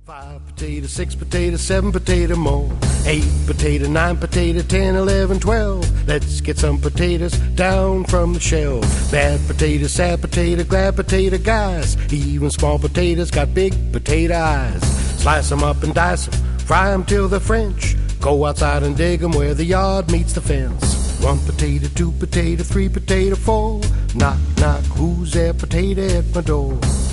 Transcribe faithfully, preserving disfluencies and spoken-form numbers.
Five potato, six potato, seven potato more. Eight potato, nine potato, ten, eleven, twelve. Let's get some potatoes down from the shelf. Bad potato, sad potato, glad potato guys. Even small potatoes got big potato eyes. Slice 'em up and dice 'em, fry 'em till they're French. Go outside and dig 'em where the yard meets the fence. One potato, two potato, three potato, four. Knock, knock, who's there? Potato at my door.